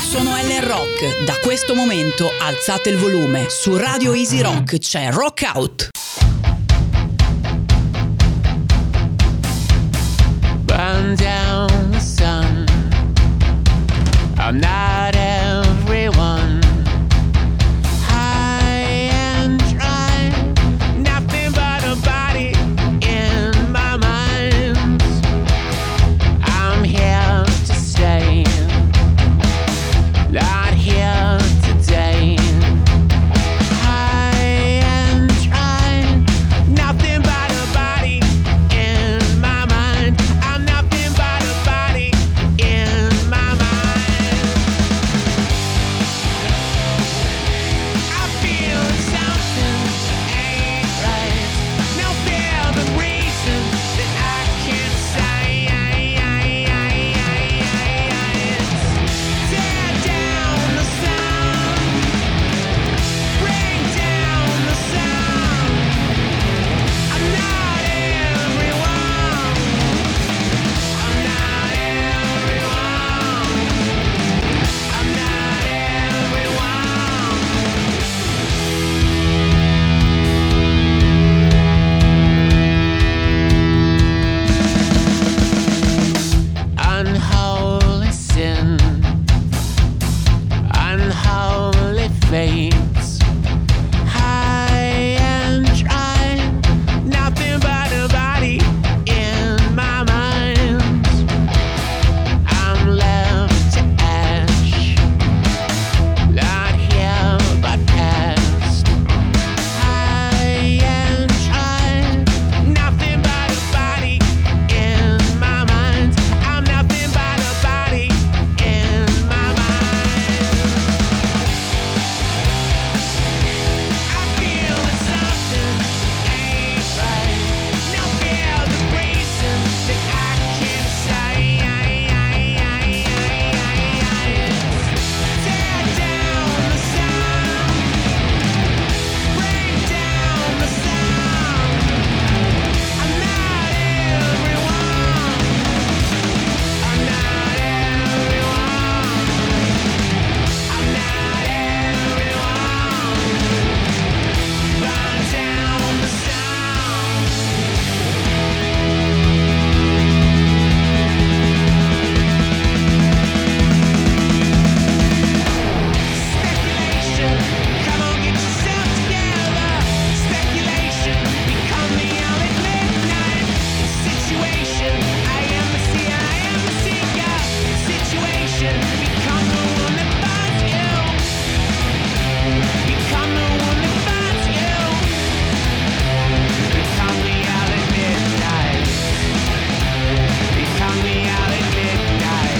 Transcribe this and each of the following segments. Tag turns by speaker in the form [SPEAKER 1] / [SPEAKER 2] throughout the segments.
[SPEAKER 1] Sono Ellen Rock. Da questo momento alzate il volume. Su Radio Easy Rock c'è Rock Out.
[SPEAKER 2] Burn down the sun. I'm not everyone. High and dry. Nothing but a body in my mind. I'm here to stay. Not here today. High and dry. Nothing but a body in my mind. I'm nothing but a body in my mind. I feel something ain't right. No fear the reason that I can't say. Tear down the sound. Bring down the sound. I'm not everyone. I'm not everyone. I'm not everyone. Unholy sin. Unholy fates. High and dry. Nothing but a body in my mind. I'm left to ash. Not here but past. High and dry. Nothing but a body in my mind. I'm nothing but a body in my mind. I feel that something ain't right. No fear the reason that I can't say. Tear down the sound. Bring down the sound. I'm not everyone. I'm not everyone. I'm not everyone. Burn down the sound. Speculation, come on, get yourself together. Speculation, become the hour at midnight. Situation, I am the seer, I am the seeker. Situation, become the one that finds you. Become the one that finds you. Become the hour at midnight. Become the hour at midnight.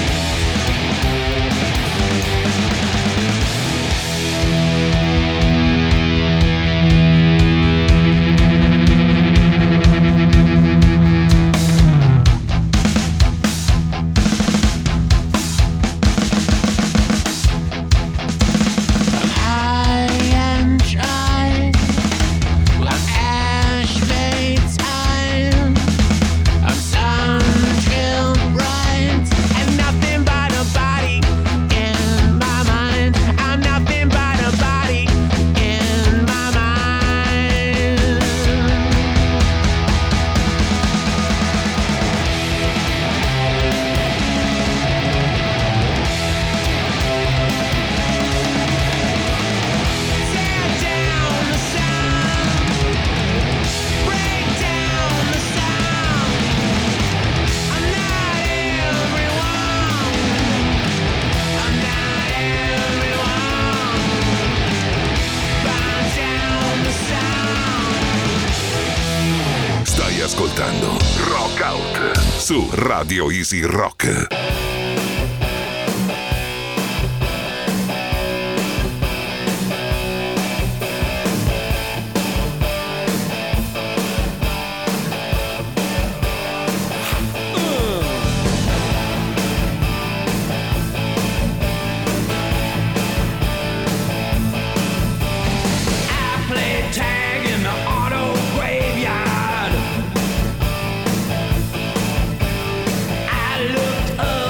[SPEAKER 2] I'm high and dry. Well, I'm ash made time. I'm sun-drilled bright. And nothing but a body in my mind. I'm nothing but a body in my mind. Tear down the sound. Break down the sound. I'm not everyone. I'm not everyone. Burn down the sound.
[SPEAKER 3] Stai ascoltando Rock Out su Radio Easy Rock.
[SPEAKER 2] I played tag in the auto graveyard. I looked up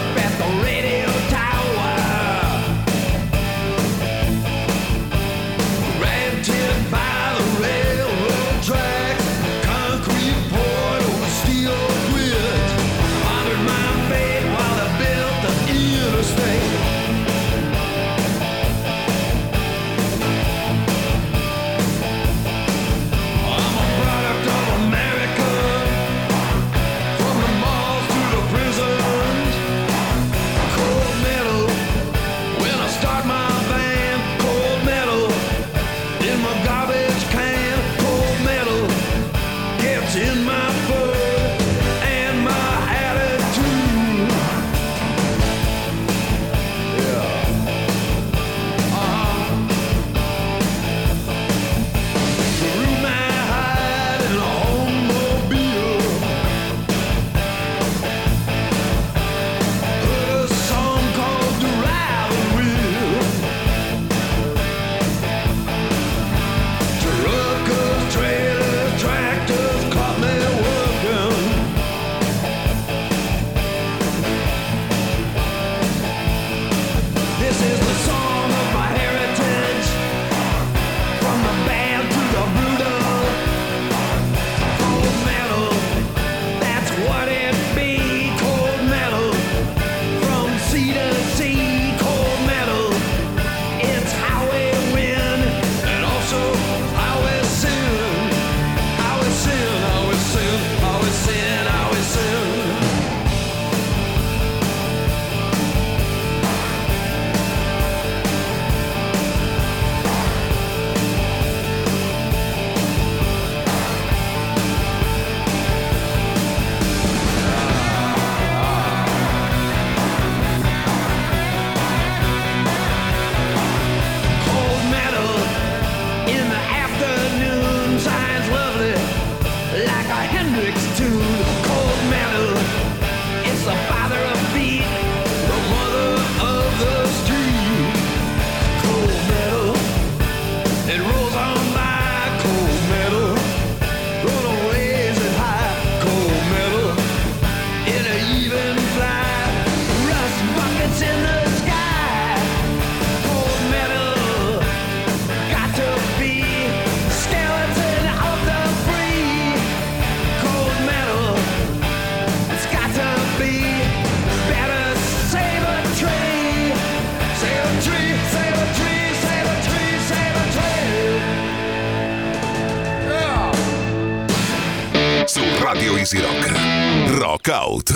[SPEAKER 3] Radio Easy Rock. Rock Out.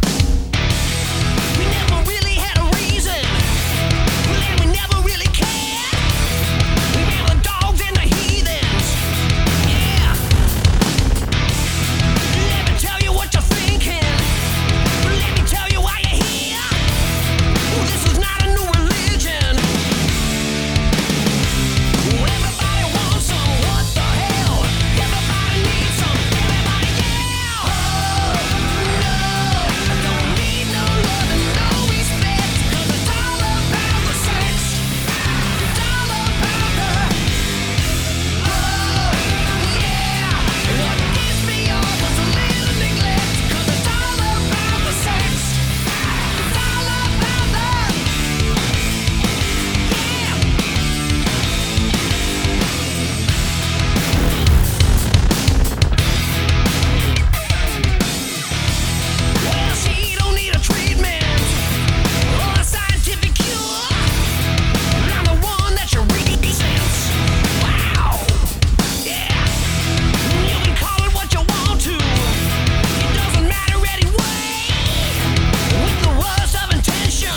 [SPEAKER 2] We never really had a reason. We never really cared. We were the dogs and the heathens. Yeah. Let me tell you what you're thinking. Let me tell you why you're here. This is not a new religion. Everybody wants some. What the hell? Everybody needs some. Everybody, yeah. Oh, no. Don't need no love and no respect. 'Cause it's all about the sex. It's all about the. Oh, yeah. What gets me off was a little neglect. 'Cause it's all about the sex. It's all about the. Yeah. Well, she don't need a treatment or a scientific cure. I'm the one that you resent. Wow. Yeah. You can call it what you want to. It doesn't matter anyway. With the worst of intention.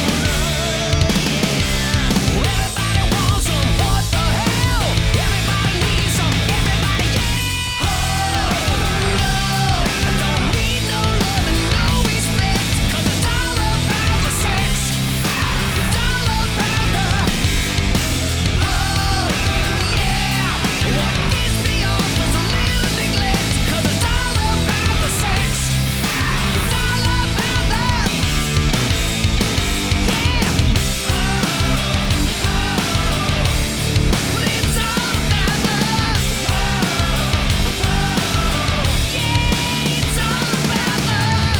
[SPEAKER 2] Everybody wants some. What the hell? Everybody needs some. Everybody, yeah. Oh, no. Don't need no love and no respect. 'Cause it's all about the sex. It's all about the. Oh, yeah. What gets me off was a little neglect. 'Cause it's all about the sex. It's all about the. Yeah. But it's all about the. Yeah, it's all about the.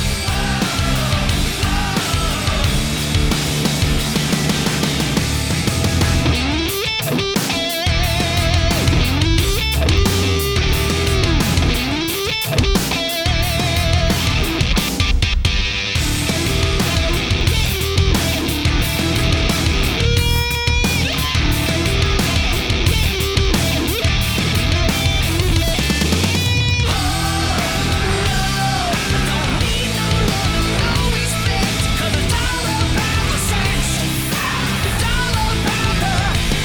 [SPEAKER 2] Don't need no love and no respect. 'Cause it's all about the sex. It's all about the.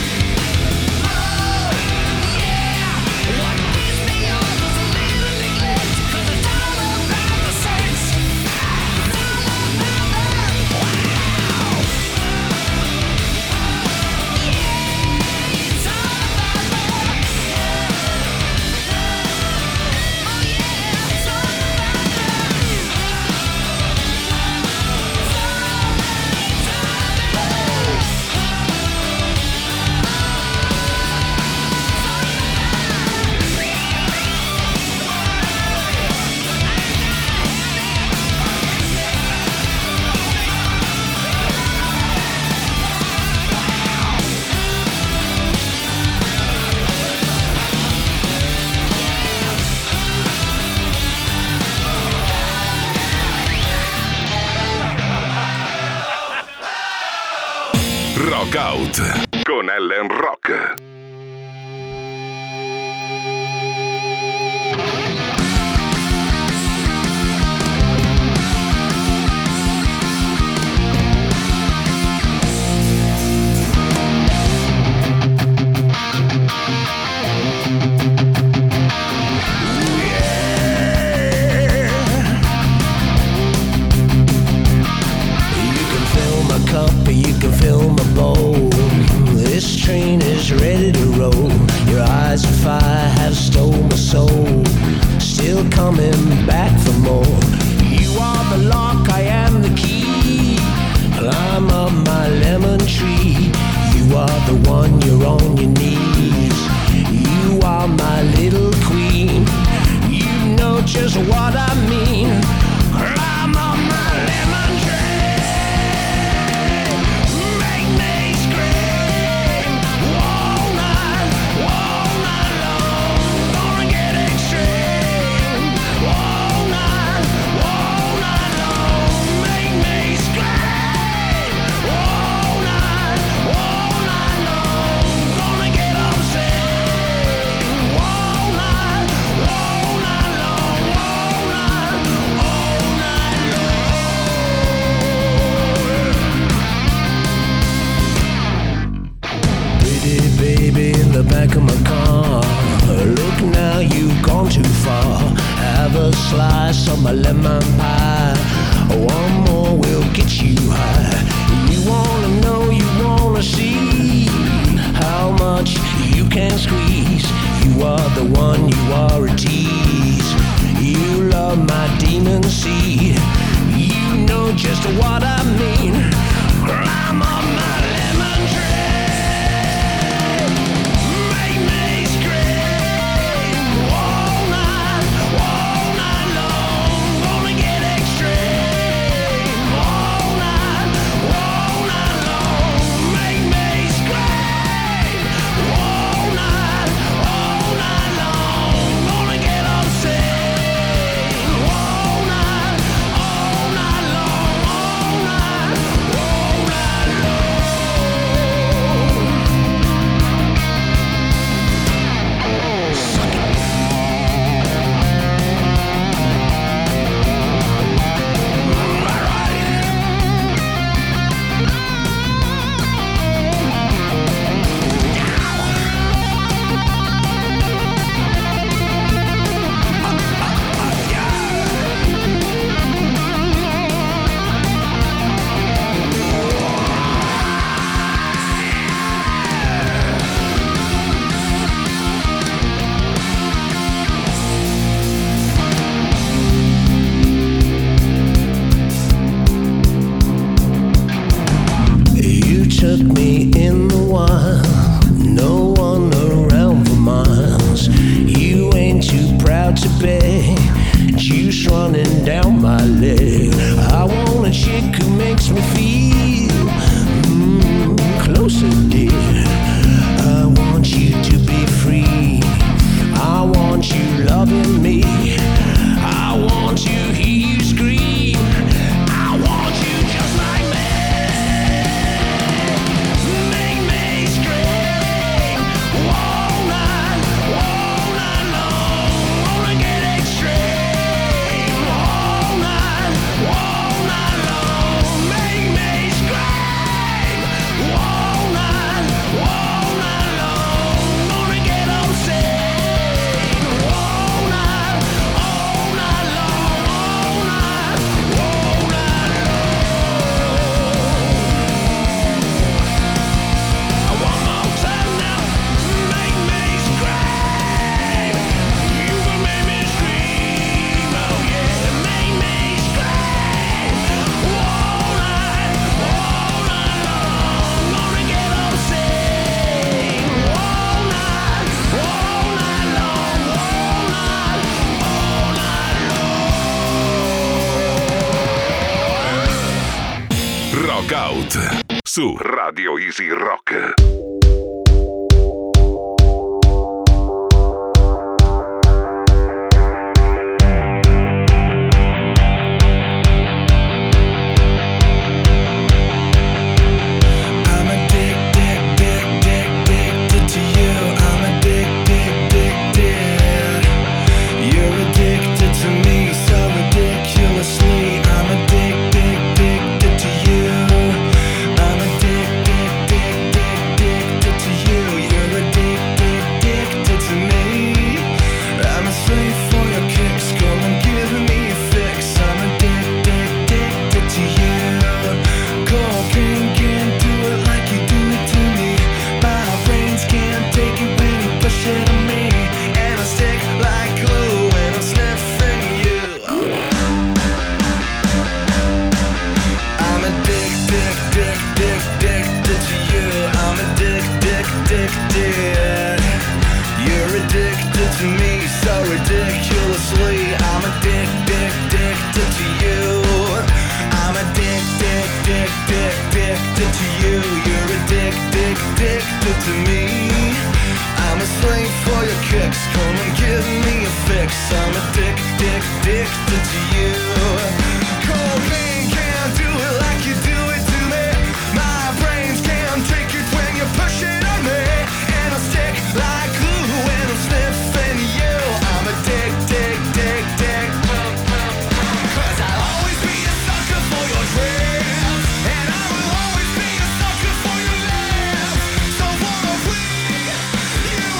[SPEAKER 2] Oh, yeah. What gets me off was a little neglect. 'Cause it's all about the sex. It's all about the. Wow. Yeah, it's all about the. Oh, yeah, it's all about the.
[SPEAKER 3] Rock Out con Ellen Rock.
[SPEAKER 4] You can fill my cup, you can fill my bowl. This train is ready to back of my car. Look now, you've gone too far. Have a slice of my lemon pie. One more will get you high. You wanna know, you wanna see how much you can squeeze. You are the one, you are a tease. You love my demon seed. You know just what I mean. Climb on my lemon tree. Make me scream all night long. Gonna get extreme all night long. Make me scream all night long. Gonna get obscene all night long, all night long. Suck it. All right. You took me in the wild, no one around for miles. You ain't too proud to pay, juice running down my leg. I want a chick who makes me feel closer, dear. I want you to be free. I want you loving me. I want to hear you scream. I want you just like me. Make me scream all night long. Wanna get extreme all night long. Make me scream all night long. Wanna get obscene all night long, all night long. One more time now, make me scream. You can make me scream, oh yeah, make me scream all night long. Gonna get obscene all night long, all night long.
[SPEAKER 3] Rock Out su Radio Easy Rock.
[SPEAKER 2] I'm addicted to you. I'm addicted. You're addicted to me so ridiculously. I'm addicted to you. I'm addicted to you. You're addicted to me. I'm a slave for your kicks. Come and give me a fix. I'm addicted to you. Cocaine can't do it like you do it to me. My brains can't take it when you push it on me. And I stick like glue when I'm sniffing you. I'm addicted to you. I'm addicted. You're addicted to me so ridiculously. I'm addicted to you. I'm addicted to you. You're addicted to me. I'm a slave for your kicks. Come and give me a fix. I'm addicted to you. Cocaine can't do it like you do it to me. My brains can't take it when you push it on me. And I stick like glue when I'm sniffing you. I'm addicted. 'Cause I'll always be a sucker for your dreams. And I will always be a sucker for your lips. So wanna please you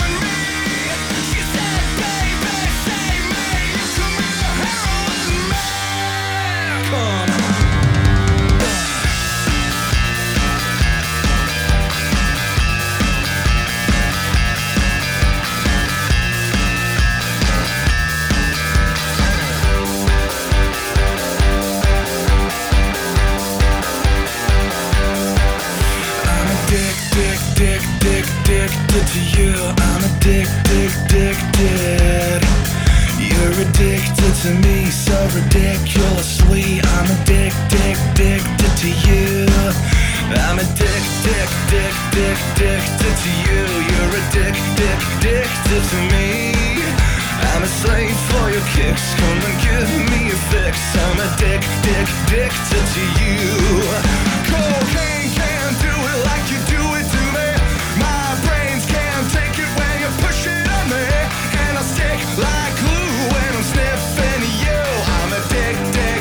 [SPEAKER 5] to you. I'm addicted. You're addicted to me so ridiculously. I'm addicted to you. I'm addicted to you. You're addicted to me. I'm a slave for your kicks. Come and give me a fix. I'm addicted to you. Cocaine can't do it like you do it to me. My brains can't take it when you push it on me. And I stick like glue when I'm sniffing you. I'm addicted.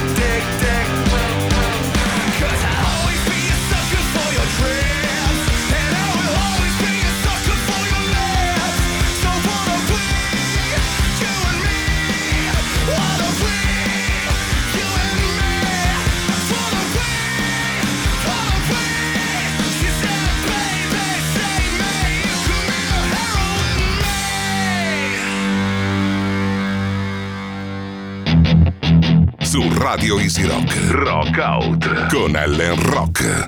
[SPEAKER 5] 'Cause I'll always be a sucker for your tricks. And I will always be a sucker for your lips. So wanna we, you and me. Wanna we, you and me. Wanna we. She said, baby, save me. You can be a hero with me.
[SPEAKER 3] Su Radio Easy Rock, Rock Out con Ellen Rock.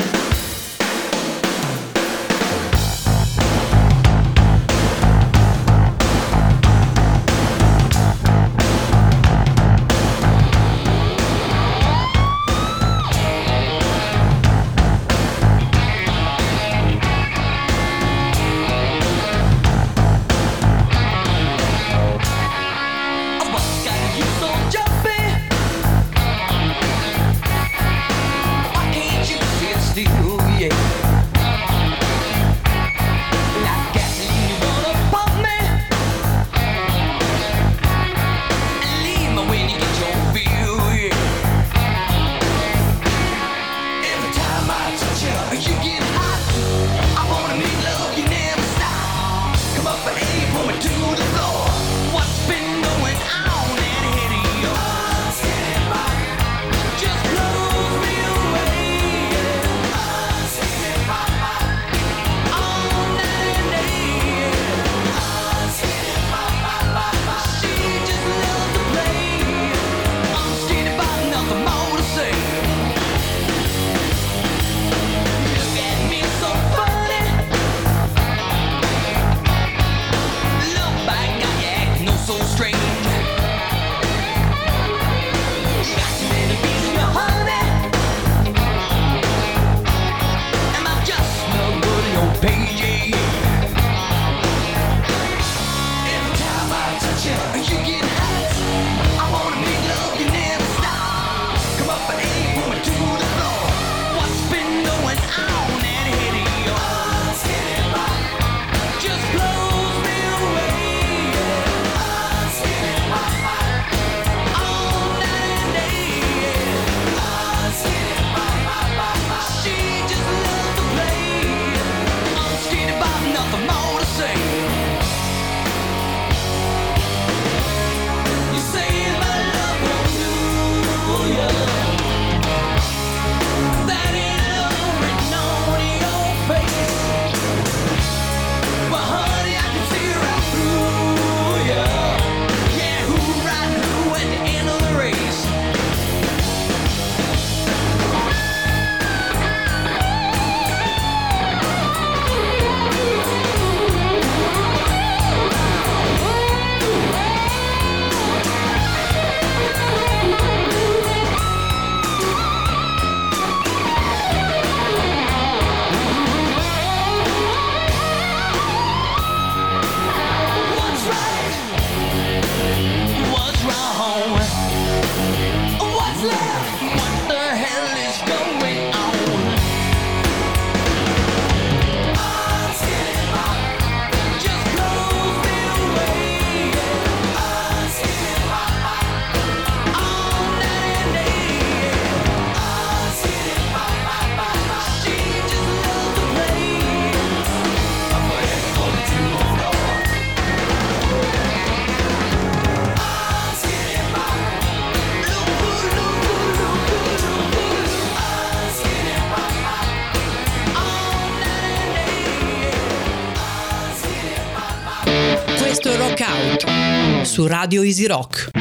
[SPEAKER 1] Rock Out su Radio Easy Rock.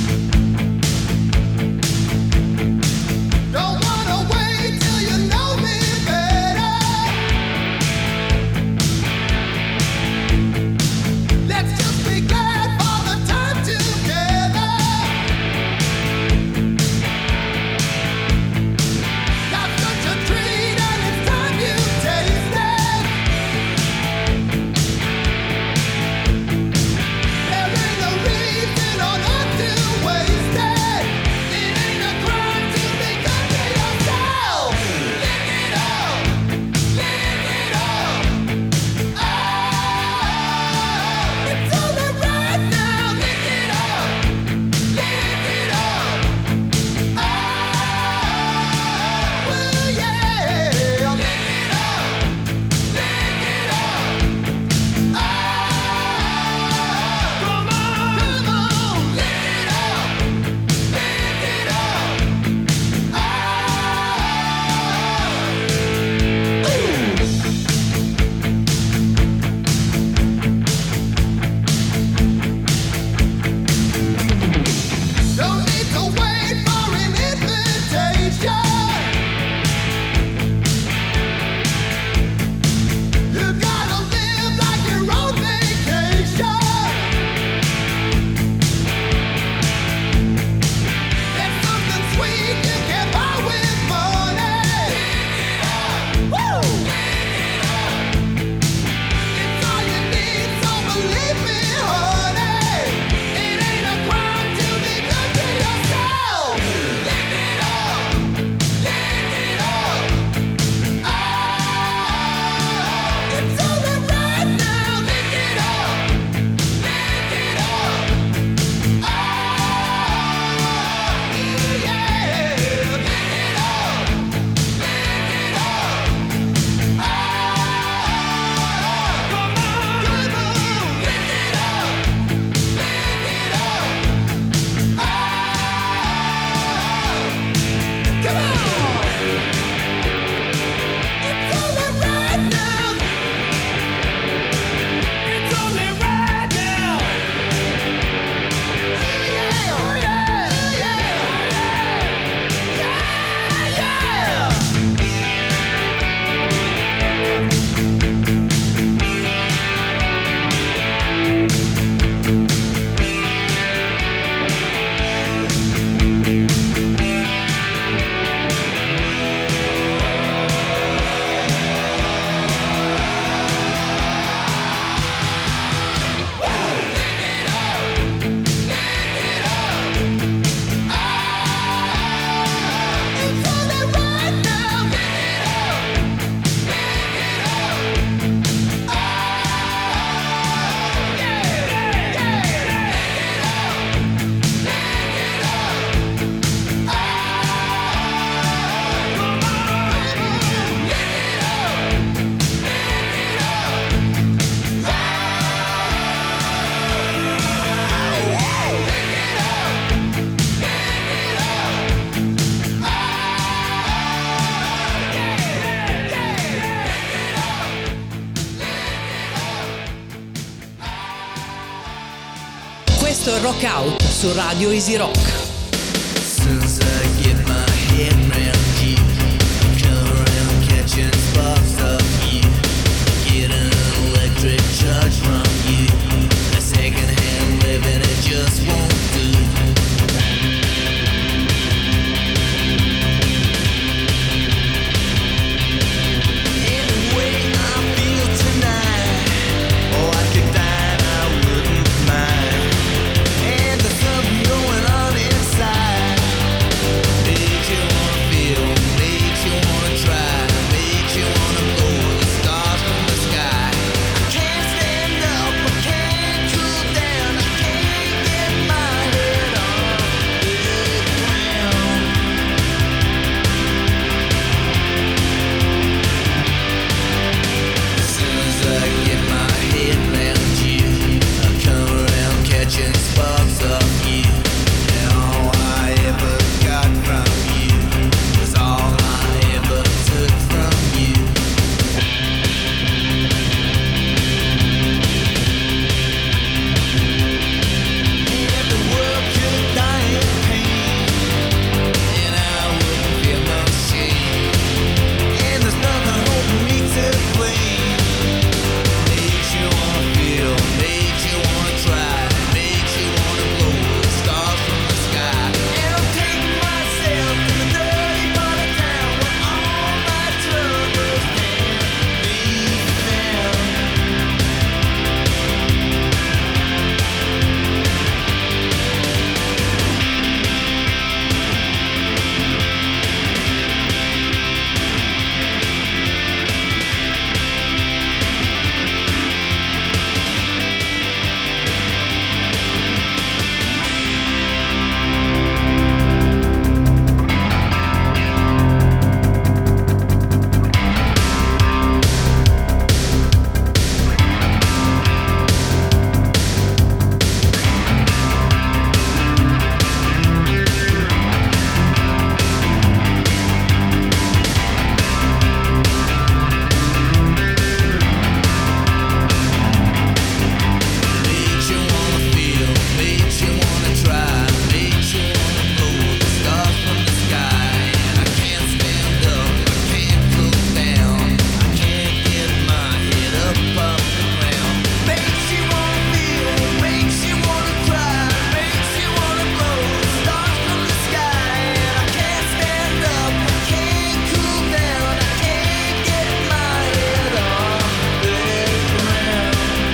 [SPEAKER 6] Don't wanna wait till you know me.
[SPEAKER 1] Rock Out su Radio Easy Rock.
[SPEAKER 5] Soon as I get my head round you, come around catching sparks of you, get an electric charge from you. A second-hand living, it just won't do. Anyway, I feel tonight, oh, I could die and I wouldn't mind. And there's something going on inside. Makes you wanna feel, makes you wanna try, makes you wanna blow the stars from the sky. I can't stand up, I can't cool down, I can't get my head on the ground. As soon as I get my head round you, I come around catching sparks of you. And all I ever got from you was all I ever took from you. And if the world could die in pain, and I wouldn't feel no shame, and there's nothing holding me to blame. Makes you wanna feel, makes you wanna try, makes you wanna blow the stars from the sky. And I'm taking myself to the dirty part of town where all my troubles can be found. Makes you wanna feel, makes you wanna try, makes you wanna blow the stars from the sky. And I can't stand up, I can't cool down, I can't get my head up off the ground. Makes you wanna feel, makes you wanna try, makes you wanna blow the stars from the sky. And I can't stand up, I can't cool down, I can't get my head off the ground.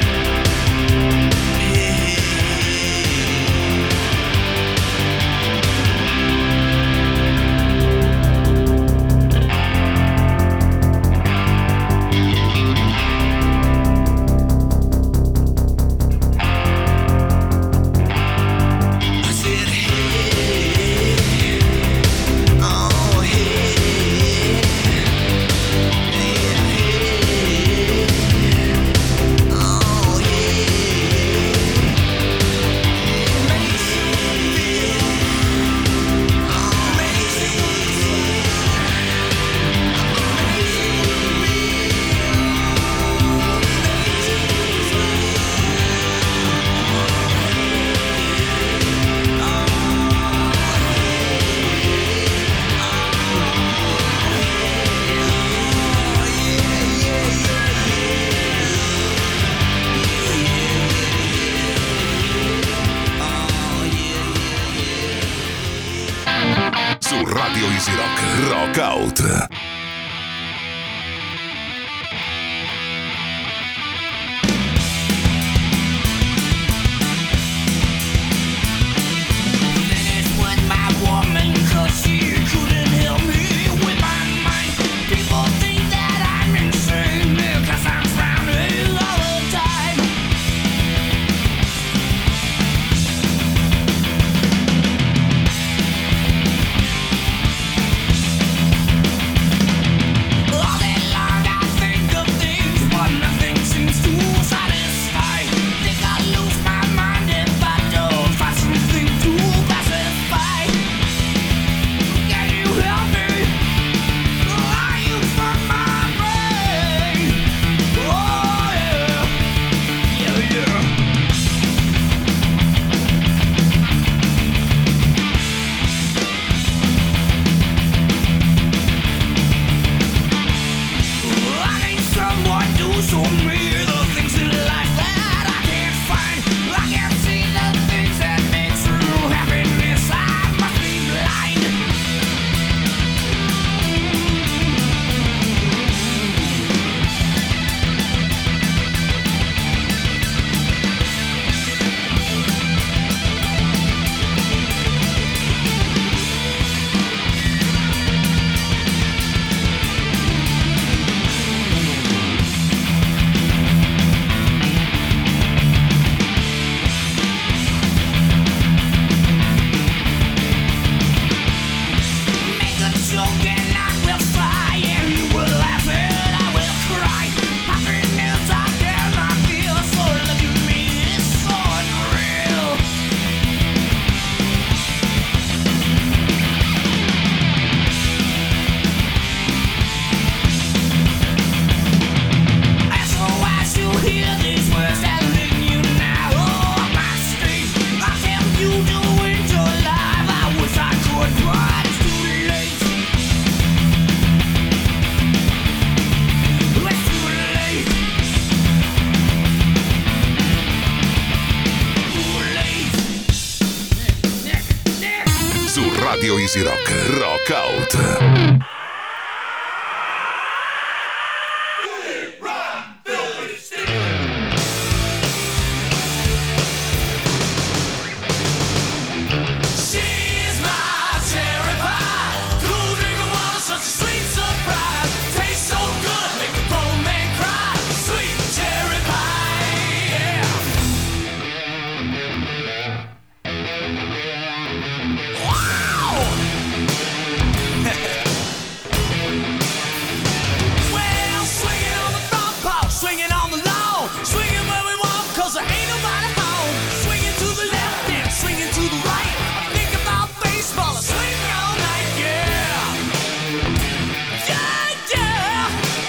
[SPEAKER 5] I said, hey, oh, hey, yeah, hey, oh, yeah. It makes you feel, oh, makes you
[SPEAKER 3] Su Radio Easy Rock, Rock Out.
[SPEAKER 2] Finished with my woman 'cause she couldn't help me with my mind. People think that I'm insane 'cause I'm frowning all the time.
[SPEAKER 3] Radio Easy Rock, Rock Out.
[SPEAKER 2] She's my cherry pie, cool drinking water, such a sweet surprise. Tastes so good, make a grown man cry. Sweet cherry pie, yeah. Wow! Well, swinging on the front porch, swinging on the lawn, swinging where we want, 'cause there ain't nobody home. Swinging to the left and swinging to the right. Think about baseball, swinging all night, yeah. Yeah, yeah.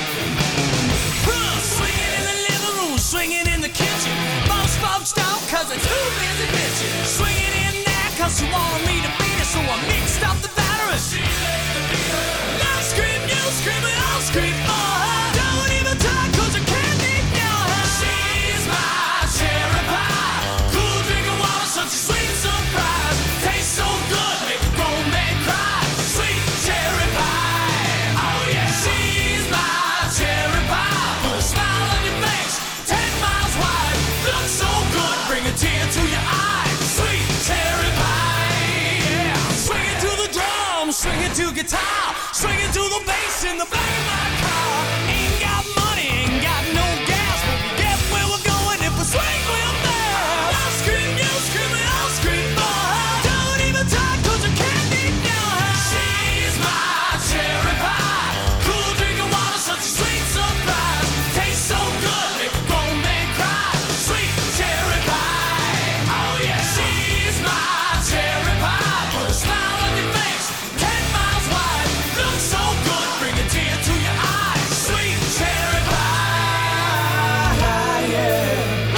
[SPEAKER 2] Swinging in the living room, swinging in the kitchen. Most folks don't, 'cause they're too busy bitching. Swinging in there 'cause she wanted me to beat her, so I mixed up the battery. She let me beat her. Love scream, you scream, and I'll scream for her. Don't even talk 'cause I can't ignore her. She's my cherry pie, cool drinking water, such a sweet surprise. Tastes so good, make a grown man cry. Sweet cherry pie, oh yeah. She's my cherry pie, put a smile on your face, 10 miles wide. Looks so good, bring a tear to your eye. Sweet cherry pie, yeah. Swing it to the drum, swing it to guitar, swing it to the bass in the back of my car. Ain't got money, ain't got no gas, but we get where we're going if we swing real fast. I'll scream, you scream, and I'll scream for her. Don't even talk 'cause I can't ignore her. She's my cherry pie, cool drinking water, such a sweet surprise. Tastes so good, make a grown man cry. Sweet cherry pie, oh yeah. She's my cherry pie, put a smile on your face, 10 miles wide. Looks so good, bring a tear to your eye. Sweet cherry pie, yeah.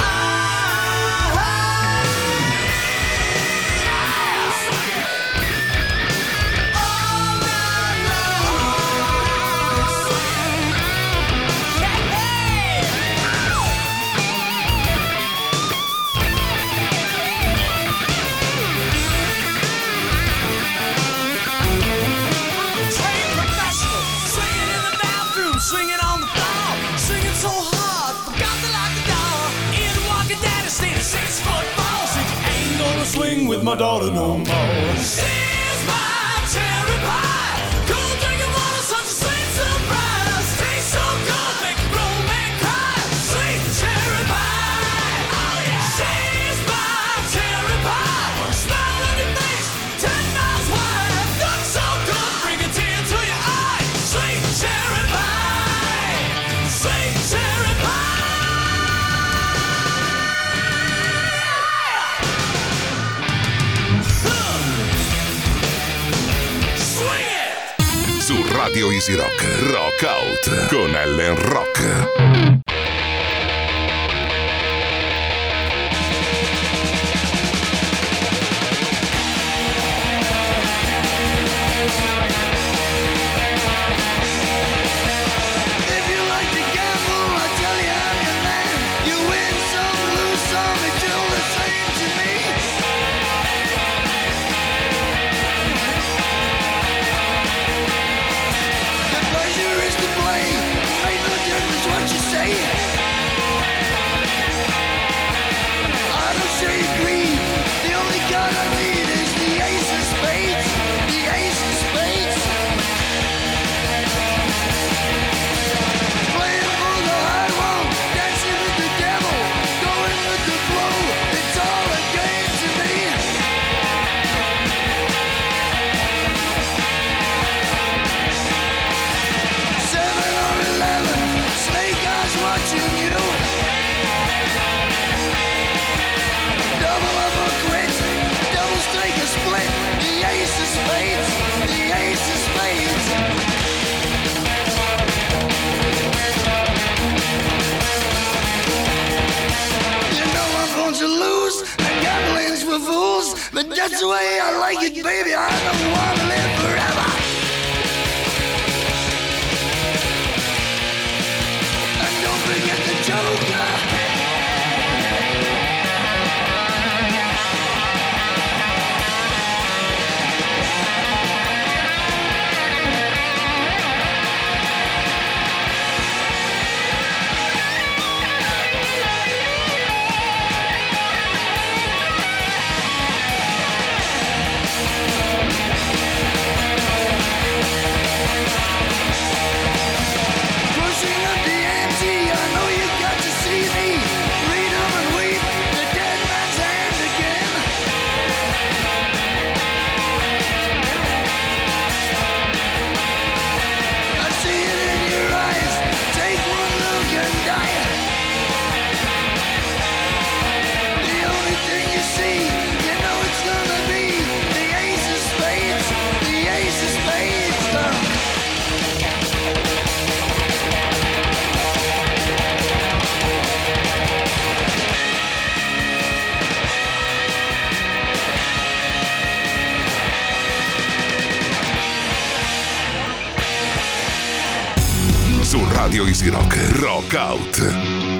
[SPEAKER 2] Trained professional, swinging in the bathroom, swinging on the floor, swinging so hard, forgot to lock the door. In walking daddy, staying 6'4", said you ain't gonna swing with my daughter no more. She's my cherry pie, cool drinking water, such a sweet surprise. Tastes so good, make a grown man cry. Sweet cherry pie, oh yeah. She's my cherry pie, put a smile on your face, 10 miles wide. Looks so good, bring a tear to your eye. Sweet cherry pie, sweet cherry pie. Swing it!
[SPEAKER 3] Su Radio Easy Rock, Rock Out con Ellen Rock.
[SPEAKER 5] If you like to gamble, I tell you I'm your man. You win some, lose some, it's all the same to me. The pleasure is to play, make no difference what you say. I don't say greed, the only card I need is the ace of spades, the ace of spades. Playing for the high road, dancing with the devil, going with the flow, it's all a game to me. 7 or 11, snake eyes watching you. Double up or quit, double strike or split, the ace of spades, the ace of spades. You know I'm going to lose, and gambling's for fools, but that's the way I like it, baby. I don't want to live forever. And don't forget the joker.
[SPEAKER 3] Su Radio Easy Rock, Rock Out.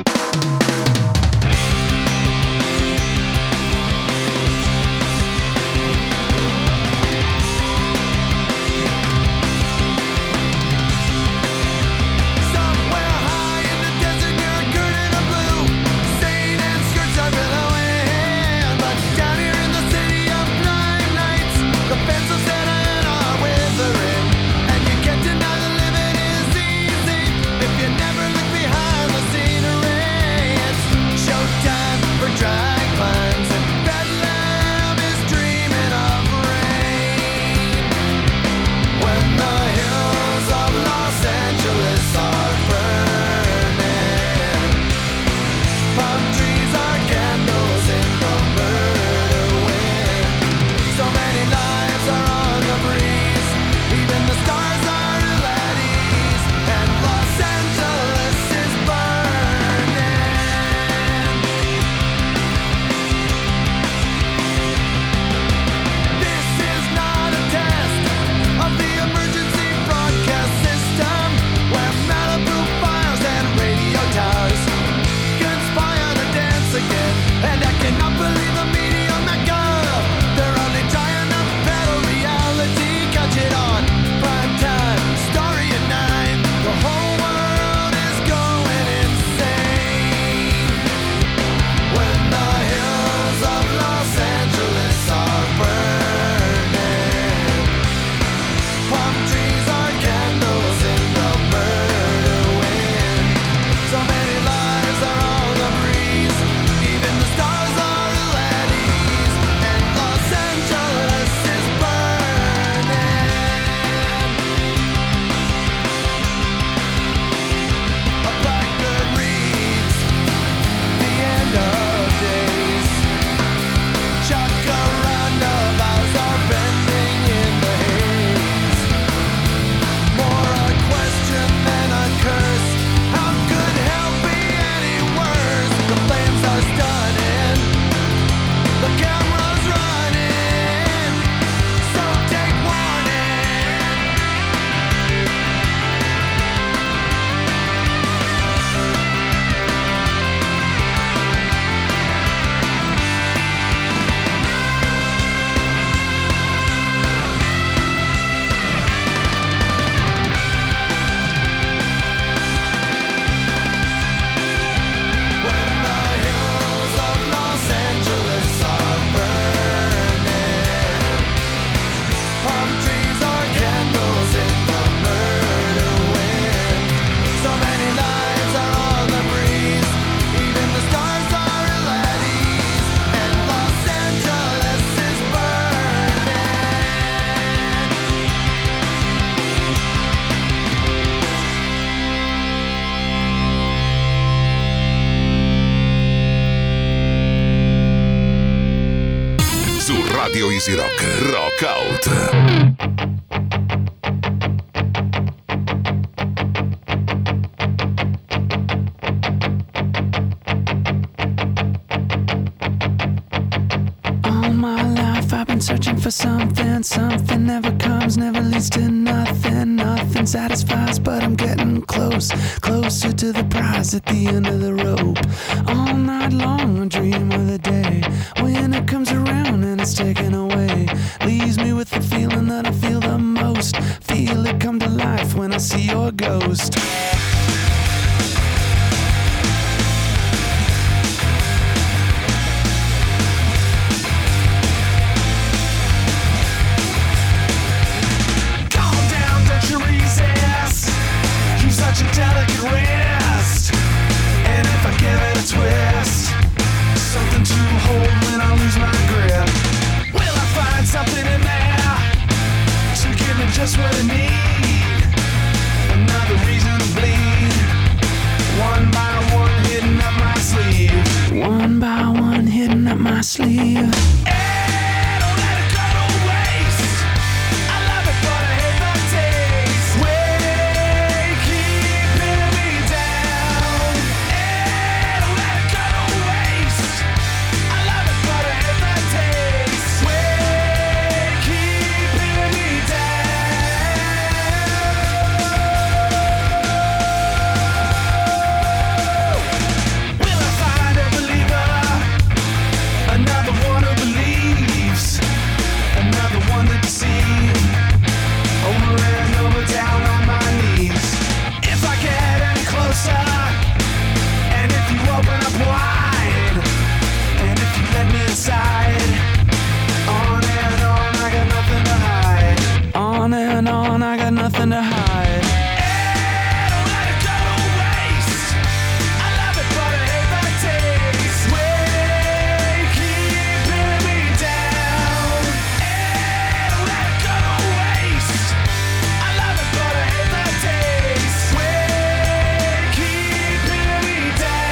[SPEAKER 3] Radio Easy Rock, Rock Out.
[SPEAKER 6] Searching for something, something never comes, never leads to nothing, nothing satisfies, but I'm getting close, closer to the prize at the end of the rope. All night long I dream of the day when it comes around and it's taken away, leaves me with the feeling that I feel the most, feel it come to life when I see your ghost.
[SPEAKER 2] Such a delicate wrist, and if I give it a twist, something to hold when I lose my grip. Will I find something in there to give me just what I need? Another reason to bleed. One by one, hitting up my sleeve.
[SPEAKER 6] One by one, hitting up my sleeve. nothing to hide.
[SPEAKER 2] Don't let it go to waste. I love it, but I hate the taste. Way keeping me down. Don't let it go to waste. I love it, but I hate the taste. Way keeping me down.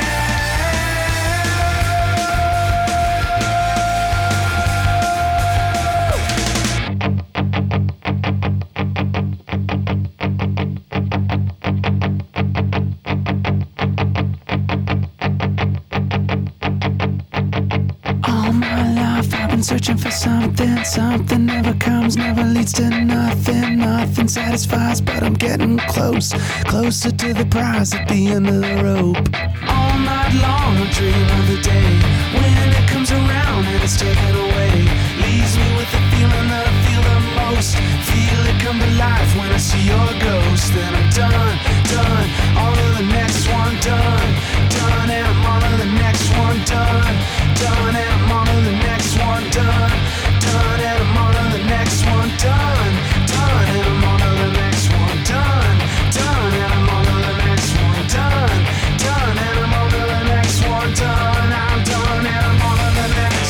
[SPEAKER 6] All my life I've been searching for something. Something never comes, never leads to nothing. Nothing satisfies, but I'm getting close. Closer to the prize at the end of the rope. All night long I dream of the day when it comes around and it's taken away. Leaves me with the feeling that I feel the most. Feel it come to life when I see your ghost. Then I'm done, done, on to the next one, done, done, and I'm on to the next one, done, done, and I'm on to the next one, done, done, and I'm on to the next one, done, done, and I'm on to the next one, done, done, and I'm on to the next one, done, done, and I'm on to the next one, done, I'm done, and I'm on to the next.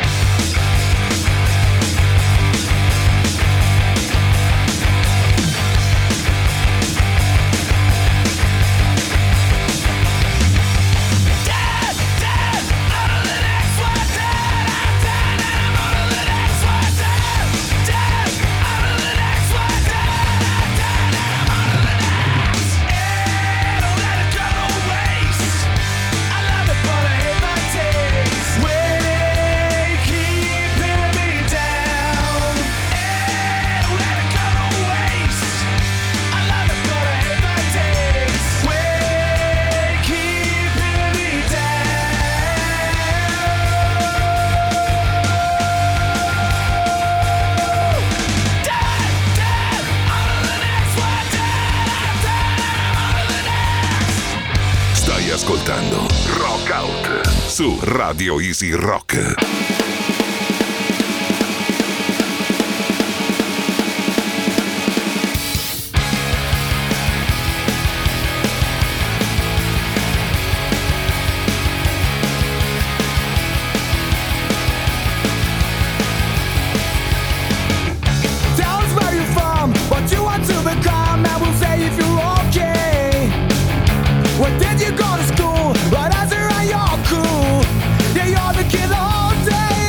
[SPEAKER 3] Stai ascoltando Rock Out su Radio Easy Rock.
[SPEAKER 2] Tell us where you're from, what you want to become, and we'll say if you're okay. Where did you go to school? What else are your crew? Yeah, you're the kid the whole day.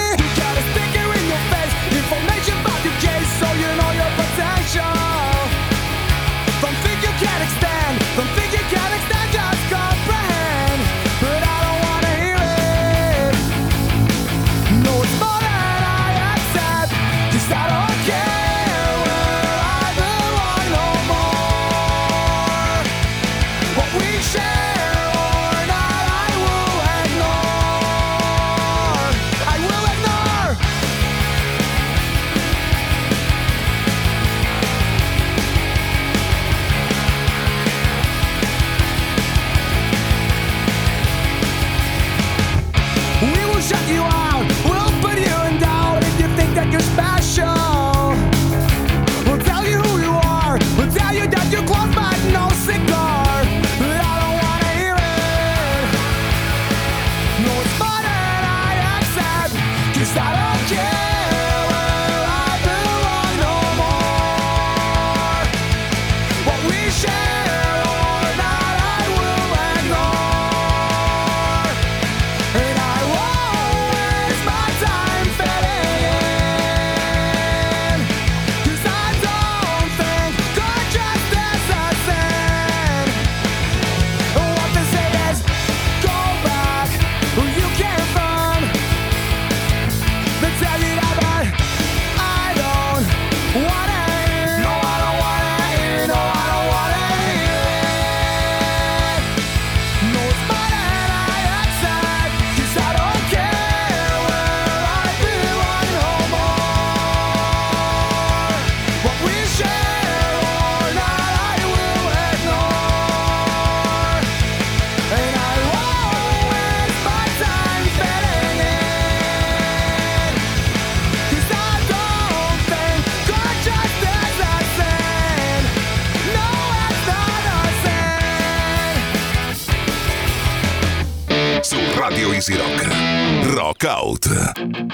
[SPEAKER 3] Radio Easy Rock. Rock Out.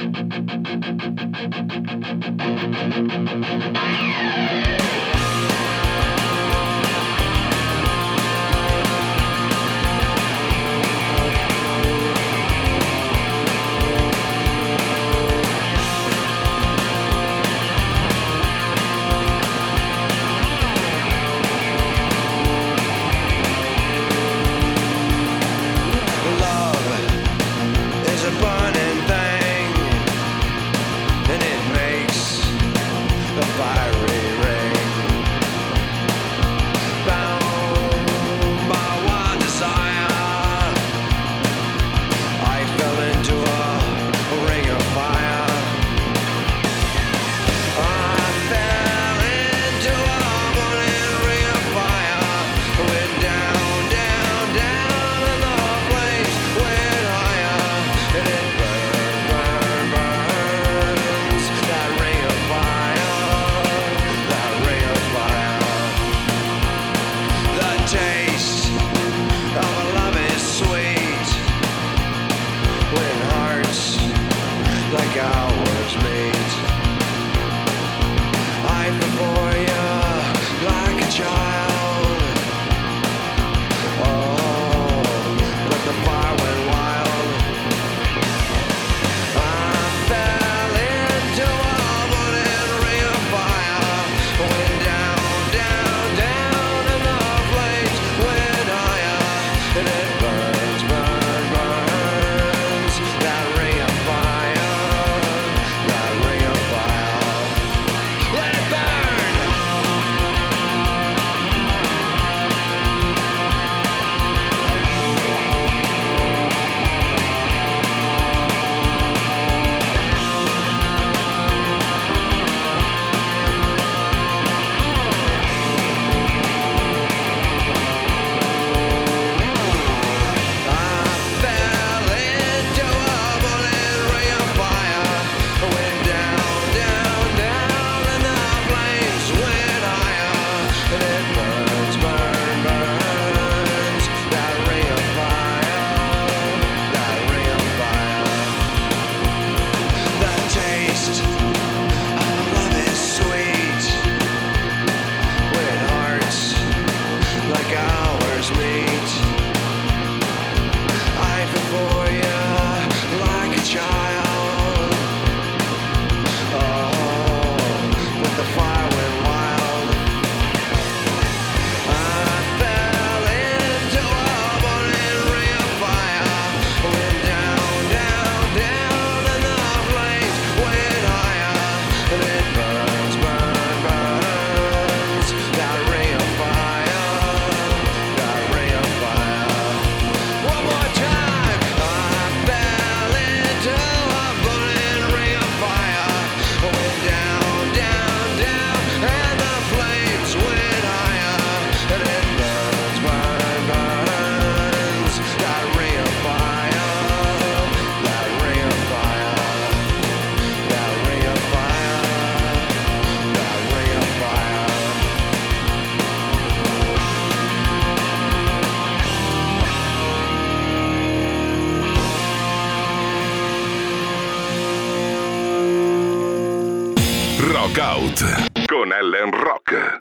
[SPEAKER 3] Rock Out con Ellen Rock.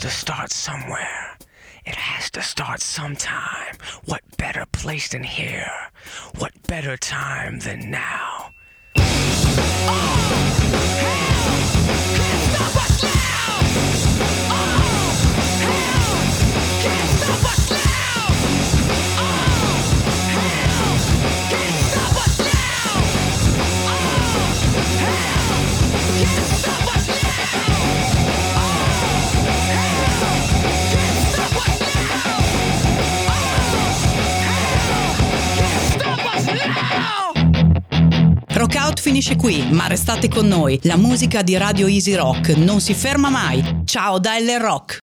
[SPEAKER 4] to start somewhere. It has to start sometime. What better place than here? What better time than now?
[SPEAKER 1] Rock Out finisce qui, ma restate con noi. La musica di Radio Easy Rock non si ferma mai. Ciao da LR Rock.